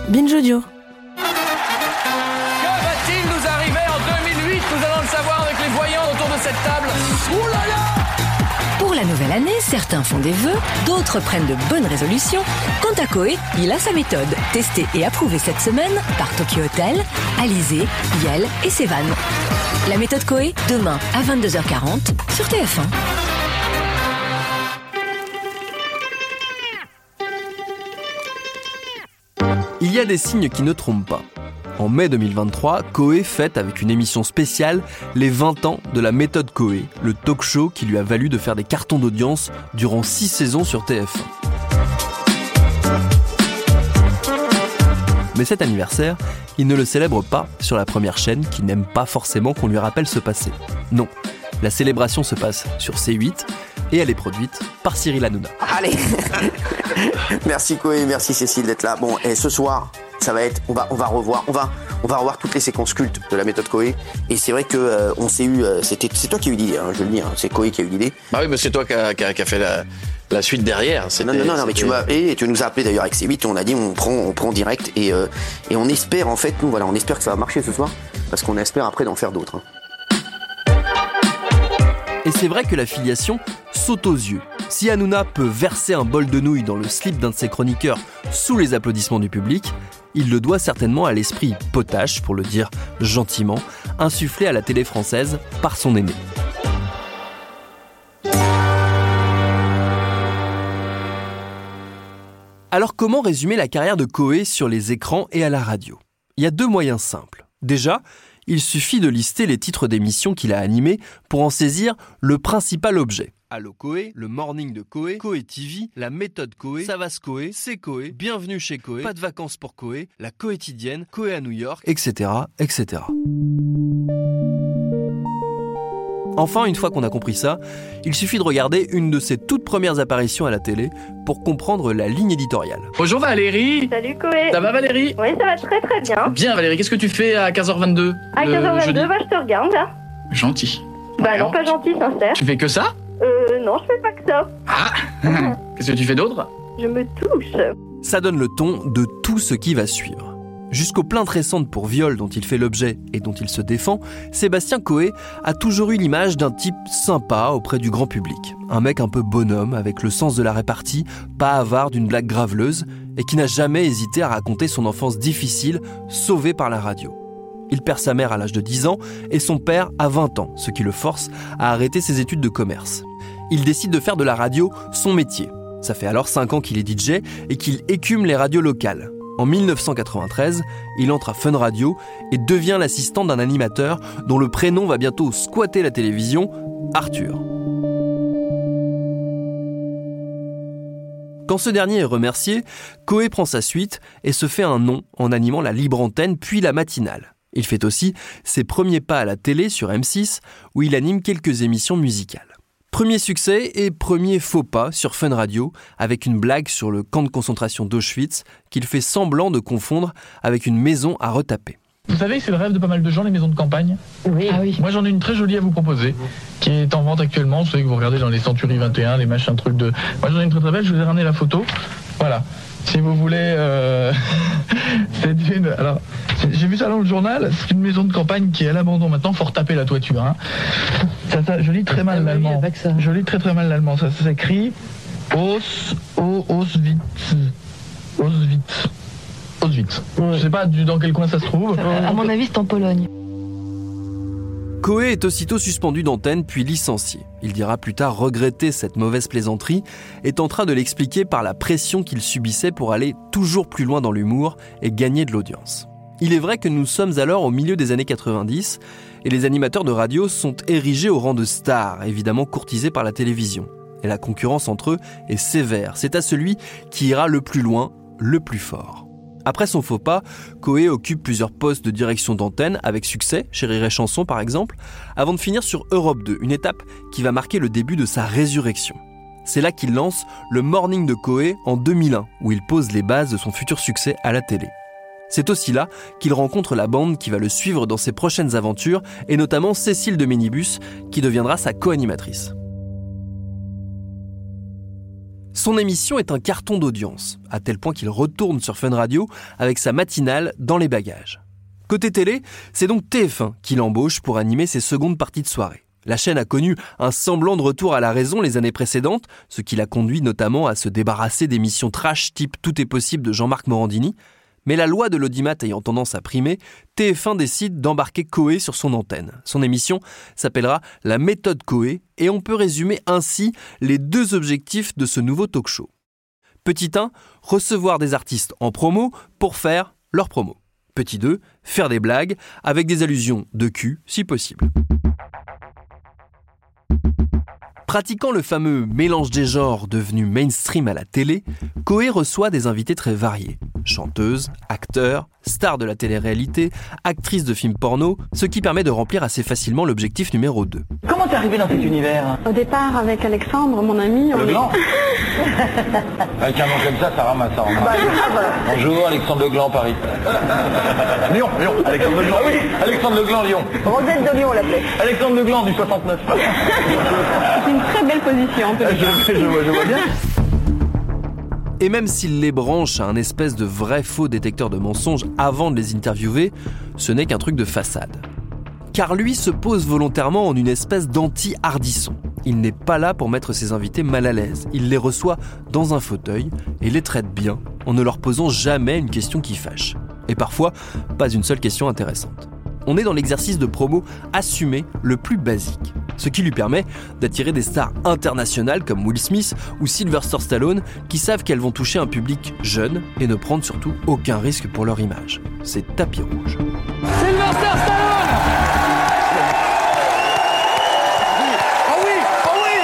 Binge Audio. Que va-t-il nous arriver en 2008 ? Nous allons le savoir avec les voyants autour de cette table. Ouh là là ! Pour la nouvelle année, certains font des vœux, d'autres prennent de bonnes résolutions. Quant à Koé, il a sa méthode, testée et approuvée cette semaine par Tokyo Hotel, Alizé, Yel et Sevan. La méthode Koé, demain à 22h40 sur TF1. Il y a des signes qui ne trompent pas. En mai 2023, Koé fête avec une émission spéciale les 20 ans de la méthode Koé, le talk-show qui lui a valu de faire des cartons d'audience durant 6 saisons sur TF1. Mais cet anniversaire, il ne le célèbre pas sur la première chaîne qui n'aime pas forcément qu'on lui rappelle ce passé. Non, la célébration se passe sur C8 et elle est produite par Cyril Hanouna. Allez. Merci Koé, merci Cécile d'être là. Bon, et ce soir, ça va être, on va revoir toutes les séquences cultes de la méthode Koé. Et c'est vrai que c'est toi qui as eu l'idée, hein, je le dis, hein, c'est Koé qui a eu l'idée. Bah oui, mais c'est toi qui a fait la suite derrière. Non, mais tu nous as appelé d'ailleurs avec C8, on a dit on prend direct et on espère en fait, nous voilà, on espère que ça va marcher ce soir, parce qu'on espère après d'en faire d'autres. Hein. Et c'est vrai que la filiation saute aux yeux. Si Hanouna peut verser un bol de nouilles dans le slip d'un de ses chroniqueurs sous les applaudissements du public, il le doit certainement à l'esprit potache, pour le dire gentiment, insufflé à la télé française par son aîné. Alors comment résumer la carrière de Koé sur les écrans et à la radio ? Il y a 2 moyens simples. Déjà, il suffit de lister les titres d'émissions qu'il a animés pour en saisir le principal objet. Allo Koé, le morning de Koé, Koé TV, la méthode Koé, ça va se Koé, c'est Koé, bienvenue chez Koé, pas de vacances pour Koé, la quotidienne, Koé à New York, etc., etc. Enfin, une fois qu'on a compris ça, il suffit de regarder une de ses toutes premières apparitions à la télé pour comprendre la ligne éditoriale. Bonjour Valérie. Salut Koé. Ça va Valérie ? Oui, ça va très très bien. Bien Valérie, qu'est-ce que tu fais à 15h22 À 15h22, je te regarde là. Gentil. Bah non, pas gentil, sincère. Tu fais que ça ? Non, je fais pas que ça. Ah. Qu'est-ce que tu fais d'autre ? Je me touche. Ça donne le ton de tout ce qui va suivre. Jusqu'aux plaintes récentes pour viol dont il fait l'objet et dont il se défend, Sébastien Koé a toujours eu l'image d'un type sympa auprès du grand public. Un mec un peu bonhomme, avec le sens de la répartie, pas avare d'une blague graveleuse, et qui n'a jamais hésité à raconter son enfance difficile, sauvée par la radio. Il perd sa mère à l'âge de 10 ans et son père à 20 ans, ce qui le force à arrêter ses études de commerce. Il décide de faire de la radio son métier. Ça fait alors 5 ans qu'il est DJ et qu'il écume les radios locales. En 1993, il entre à Fun Radio et devient l'assistant d'un animateur dont le prénom va bientôt squatter la télévision, Arthur. Quand ce dernier est remercié, Koé prend sa suite et se fait un nom en animant la libre antenne puis la matinale. Il fait aussi ses premiers pas à la télé sur M6 où il anime quelques émissions musicales. Premier succès et premier faux pas sur Fun Radio avec une blague sur le camp de concentration d'Auschwitz qu'il fait semblant de confondre avec une maison à retaper. Vous savez que c'est le rêve de pas mal de gens, les maisons de campagne. Oui. Ah oui. Moi j'en ai une très jolie à vous proposer, qui est en vente actuellement. Vous savez que vous regardez dans les Century 21, les machins trucs de... Moi j'en ai une très très belle, je vous ai ramené la photo. Voilà. Si vous voulez... c'est une... Alors, j'ai vu ça dans le journal, c'est une maison de campagne qui est à l'abandon maintenant, faut retaper la toiture. Hein. Ça, je lis très mal l'allemand. Je lis très très mal l'allemand. Ça s'écrit Auschwitz. Ouais. Je sais pas dans quel coin ça se trouve. À mon avis, c'est en Pologne. Koé est aussitôt suspendu d'antenne puis licencié. Il dira plus tard regretter cette mauvaise plaisanterie et tentera de l'expliquer par la pression qu'il subissait pour aller toujours plus loin dans l'humour et gagner de l'audience. Il est vrai que nous sommes alors au milieu des années 90 et les animateurs de radio sont érigés au rang de stars, évidemment courtisés par la télévision. Et la concurrence entre eux est sévère. C'est à celui qui ira le plus loin, le plus fort. Après son faux pas, Koé occupe plusieurs postes de direction d'antenne avec succès, chez Rire et Chanson par exemple, avant de finir sur Europe 2, une étape qui va marquer le début de sa résurrection. C'est là qu'il lance le Morning de Koé en 2001, où il pose les bases de son futur succès à la télé. C'est aussi là qu'il rencontre la bande qui va le suivre dans ses prochaines aventures, et notamment Cécile de Ménibus, qui deviendra sa co-animatrice. Son émission est un carton d'audience, à tel point qu'il retourne sur Fun Radio avec sa matinale dans les bagages. Côté télé, c'est donc TF1 qui l'embauche pour animer ses secondes parties de soirée. La chaîne a connu un semblant de retour à la raison les années précédentes, ce qui l'a conduit notamment à se débarrasser d'émissions trash type Tout est possible de Jean-Marc Morandini. Mais la loi de l'audimat ayant tendance à primer, TF1 décide d'embarquer Coé sur son antenne. Son émission s'appellera La méthode Coé et on peut résumer ainsi les 2 objectifs de ce nouveau talk show. Petit 1, recevoir des artistes en promo pour faire leur promo. Petit 2, faire des blagues avec des allusions de cul si possible. Pratiquant le fameux mélange des genres devenu mainstream à la télé, Coé reçoit des invités très variés. Chanteuses, acteurs, stars de la télé-réalité, actrices de films porno, ce qui permet de remplir assez facilement l'objectif numéro 2. Comment t'es arrivé dans cet univers? Au départ, avec Alexandre, mon ami, Le Gland. Avec un nom comme ça ramasse ça. Bonjour, Alexandre Le Gland, Paris. Lyon, Alexandre Le Gland. Oui, Alexandre Le Gland, Lyon. Rosette de Lyon, on l'appelait. Alexandre Le Gland du 69. C'est une très belle position. Je vois bien. Et même s'il les branche à un espèce de vrai faux détecteur de mensonges avant de les interviewer, ce n'est qu'un truc de façade. Car lui se pose volontairement en une espèce d'anti-hardisson. Il n'est pas là pour mettre ses invités mal à l'aise. Il les reçoit dans un fauteuil et les traite bien en ne leur posant jamais une question qui fâche. Et parfois, pas une seule question intéressante. On est dans l'exercice de promo assumé le plus basique, ce qui lui permet d'attirer des stars internationales comme Will Smith ou Sylvester Stallone qui savent qu'elles vont toucher un public jeune et ne prendre surtout aucun risque pour leur image. C'est tapis rouge. Sylvester Stallone! Oh oui! Oh oui!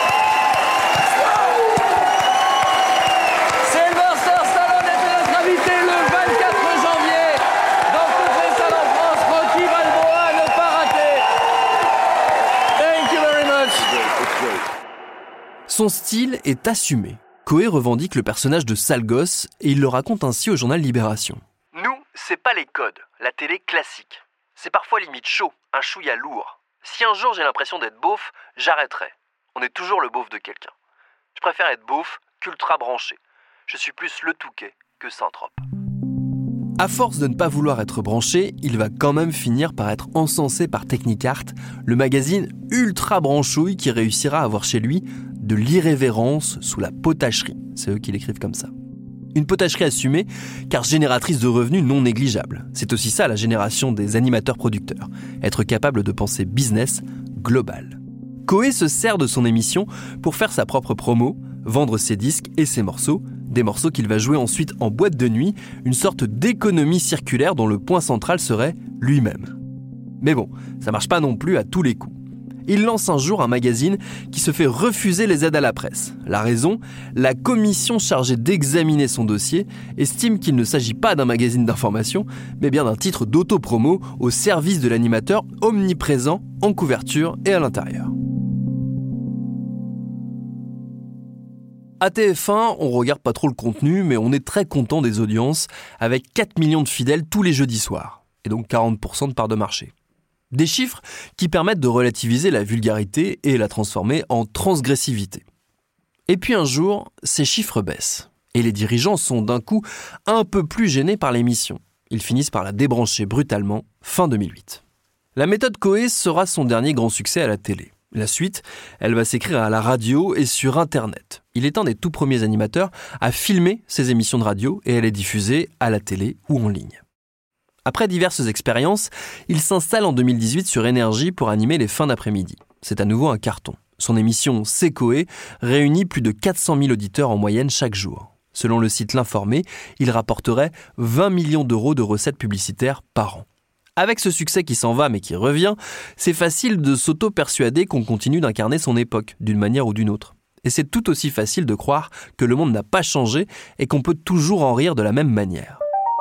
Sylvester Stallone était notre invité le 24 janvier dans toutes les salles en France. Rocky Balboa, ne pas rater. Thank you very much. Son style est assumé. Coé revendique le personnage de sale gosse et il le raconte ainsi au journal Libération. Nous, c'est pas les codes, la télé classique. C'est parfois limite chaud, un chouïa lourd. Si un jour j'ai l'impression d'être beauf, j'arrêterai. On est toujours le beauf de quelqu'un. Je préfère être beauf qu'ultra branché. Je suis plus le Touquet que Saint-Trope. À force de ne pas vouloir être branché, il va quand même finir par être encensé par Technicart, le magazine ultra branchouille qui réussira à avoir chez lui de l'irrévérence sous la potacherie. C'est eux qui l'écrivent comme ça. Une potacherie assumée, car génératrice de revenus non négligeables. C'est aussi ça la génération des animateurs-producteurs, être capable de penser business global. Coé se sert de son émission pour faire sa propre promo, vendre ses disques et ses morceaux, des morceaux qu'il va jouer ensuite en boîte de nuit, une sorte d'économie circulaire dont le point central serait lui-même. Mais bon, ça marche pas non plus à tous les coups. Il lance un jour un magazine qui se fait refuser les aides à la presse. La raison, la commission chargée d'examiner son dossier estime qu'il ne s'agit pas d'un magazine d'information, mais bien d'un titre d'autopromo au service de l'animateur omniprésent en couverture et à l'intérieur. À TF1, on regarde pas trop le contenu, mais on est très content des audiences, avec 4 millions de fidèles tous les jeudis soirs, et donc 40% de part de marché. Des chiffres qui permettent de relativiser la vulgarité et la transformer en transgressivité. Et puis un jour, ces chiffres baissent. Et les dirigeants sont d'un coup un peu plus gênés par l'émission. Ils finissent par la débrancher brutalement, fin 2008. La méthode Coé sera son dernier grand succès à la télé. La suite, elle va s'écrire à la radio et sur Internet. Il est un des tout premiers animateurs à filmer ses émissions de radio et à les diffuser à la télé ou en ligne. Après diverses expériences, il s'installe en 2018 sur Énergie pour animer les fins d'après-midi. C'est à nouveau un carton. Son émission C'est Coé réunit plus de 400 000 auditeurs en moyenne chaque jour. Selon le site L'Informé, il rapporterait 20 millions d'euros de recettes publicitaires par an. Avec ce succès qui s'en va mais qui revient, c'est facile de s'auto-persuader qu'on continue d'incarner son époque, d'une manière ou d'une autre. Et c'est tout aussi facile de croire que le monde n'a pas changé et qu'on peut toujours en rire de la même manière.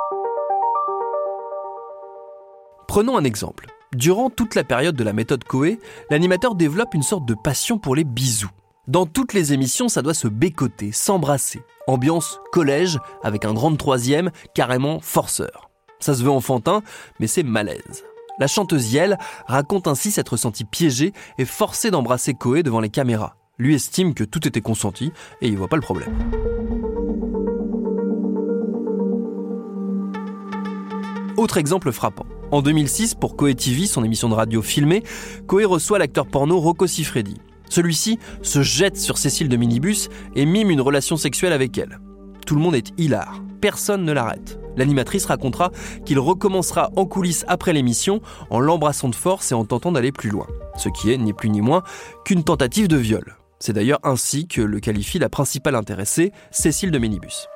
Prenons un exemple. Durant toute la période de la méthode Coé, l'animateur développe une sorte de passion pour les bisous. Dans toutes les émissions, ça doit se bécoter, s'embrasser. Ambiance collège, avec un grand troisième, carrément forceur. Ça se veut enfantin, mais c'est malaise. La chanteuse Yel raconte ainsi s'être sentie piégée et forcée d'embrasser Coé devant les caméras. Lui estime que tout était consenti et il voit pas le problème. Autre exemple frappant. En 2006, pour Coé TV, son émission de radio filmée, Coé reçoit l'acteur porno Rocco Siffredi. Celui-ci se jette sur Cécile de Minibus et mime une relation sexuelle avec elle. Tout le monde est hilar. Personne ne l'arrête. L'animatrice racontera qu'il recommencera en coulisses après l'émission en l'embrassant de force et en tentant d'aller plus loin. Ce qui est ni plus ni moins qu'une tentative de viol. C'est d'ailleurs ainsi que le qualifie la principale intéressée, Cécile de Minibus.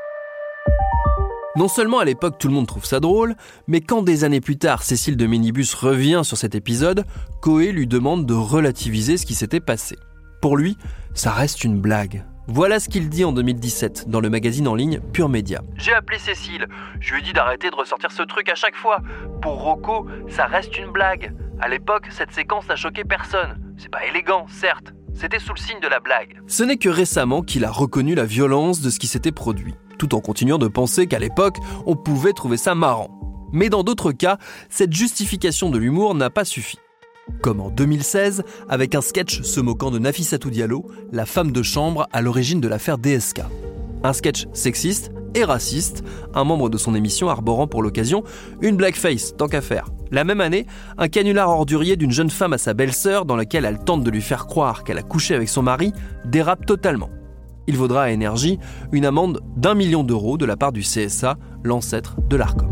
Non seulement à l'époque tout le monde trouve ça drôle, mais quand des années plus tard Cécile de Minibus revient sur cet épisode, Coé lui demande de relativiser ce qui s'était passé. Pour lui, ça reste une blague. Voilà ce qu'il dit en 2017 dans le magazine en ligne Pure Média. J'ai appelé Cécile, je lui ai dit d'arrêter de ressortir ce truc à chaque fois. Pour Rocco, ça reste une blague. À l'époque, cette séquence n'a choqué personne. C'est pas élégant, certes. C'était sous le signe de la blague. Ce n'est que récemment qu'il a reconnu la violence de ce qui s'était produit, tout en continuant de penser qu'à l'époque, on pouvait trouver ça marrant. Mais dans d'autres cas, cette justification de l'humour n'a pas suffi. Comme en 2016, avec un sketch se moquant de Nafissatou Diallo, la femme de chambre à l'origine de l'affaire DSK. Un sketch sexiste et raciste, un membre de son émission arborant pour l'occasion une blackface, tant qu'à faire. La même année, un canular ordurier d'une jeune femme à sa belle-sœur dans lequel elle tente de lui faire croire qu'elle a couché avec son mari dérape totalement. Il vaudra à Énergie une amende d'1 million d'euros de la part du CSA, l'ancêtre de l'Arcom.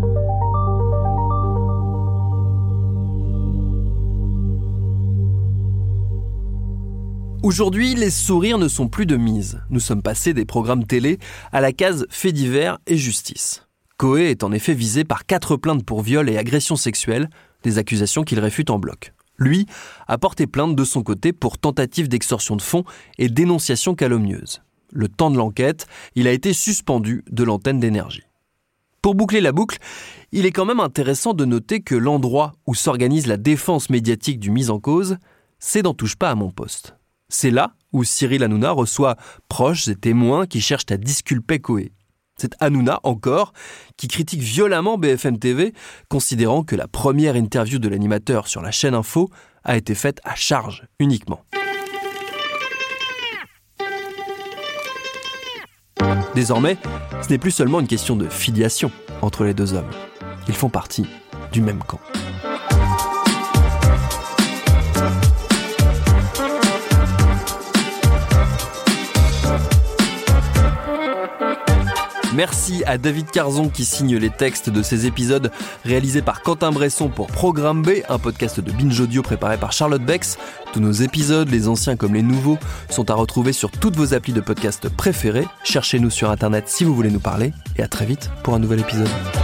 Aujourd'hui, les sourires ne sont plus de mise. Nous sommes passés des programmes télé à la case faits divers et justice. Coé est en effet visé par 4 plaintes pour viol et agression sexuelle, des accusations qu'il réfute en bloc. Lui a porté plainte de son côté pour tentative d'extorsion de fonds et dénonciation calomnieuse. Le temps de l'enquête, il a été suspendu de l'antenne d'Énergie. Pour boucler la boucle, il est quand même intéressant de noter que l'endroit où s'organise la défense médiatique du mis en cause, c'est dans Touche pas à mon poste. C'est là où Cyril Hanouna reçoit proches et témoins qui cherchent à disculper Coé. C'est Hanouna, encore, qui critique violemment BFM TV, considérant que la première interview de l'animateur sur la chaîne Info a été faite à charge uniquement. Désormais, ce n'est plus seulement une question de filiation entre les deux hommes. Ils font partie du même camp. Merci à David Carzon qui signe les textes de ces épisodes réalisés par Quentin Bresson pour Programme B, un podcast de Binge Audio préparé par Charlotte Bex. Tous nos épisodes, les anciens comme les nouveaux, sont à retrouver sur toutes vos applis de podcast préférées. Cherchez-nous sur Internet si vous voulez nous parler et à très vite pour un nouvel épisode.